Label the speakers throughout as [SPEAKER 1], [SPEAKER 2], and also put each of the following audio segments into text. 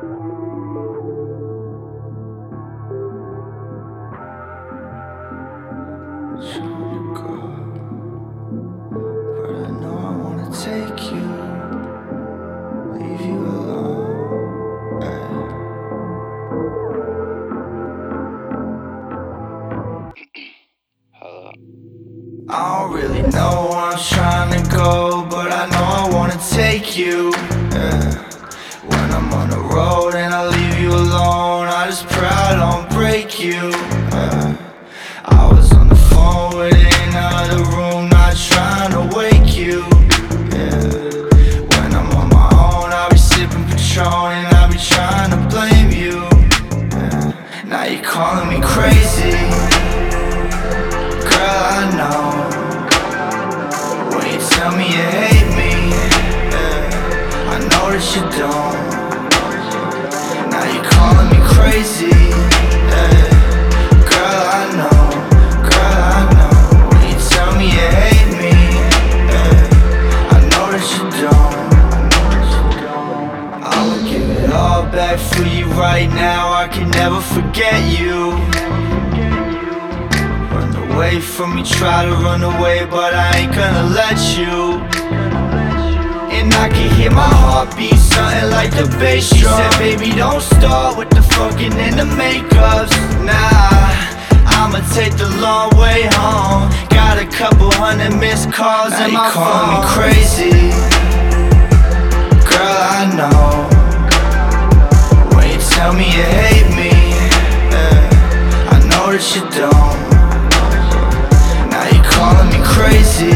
[SPEAKER 1] Trying to go, but I know I wanna take you, leave you alone. Hello. I don't really know where I'm trying to go, but I know I wanna take you. When I'm on the road and I leave you alone, I just pray I don't break you. I was on the phone with another room, not trying to wake you. When I'm on my own, I'll be sipping Patron and I'll be trying to blame you. Now you're calling me crazy, girl, I know. When you tell me you hate me, I know that you don't. Now you're calling me crazy, girl, I know. Girl, I know. When you tell me you hate me, I know that you don't. I would give it all back for you right now, I can never forget you. Run away from me, try to run away, but I ain't gonna let you. And I can hear my heartbeat, something like the bass drum. She said, baby, don't start with the fucking and the makeups. Nah, I'ma take the long way home. Got a couple hundred missed calls in my phone. Now you calling me crazy, girl, I know. When you tell me you hate me, I know that you don't. Now you calling me crazy,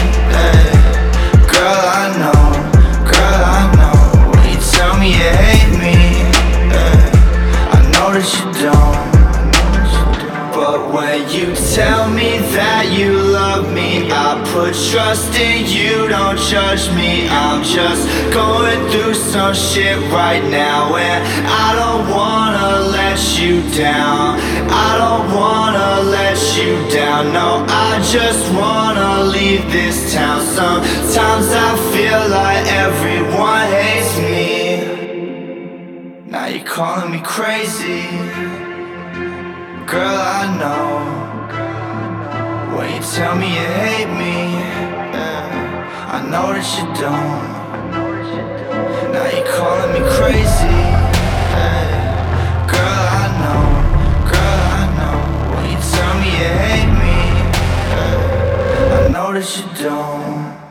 [SPEAKER 1] girl, I know. Girl, I know. When you tell me you hate me, I know that you don't. But when you tell me that you love me, I put trust in you, don't judge me. I'm just going through some shit right now, and I don't wanna let you down. I don't wanna let you down. No, I just wanna leave this town. Sometimes I feel like everyone hates me. Now you're calling me crazy, girl, I know. When you tell me you hate me, I know that you don't. Now you're calling me crazy, girl, I know. Girl, I know. When you tell me you hate me, I know that you don't.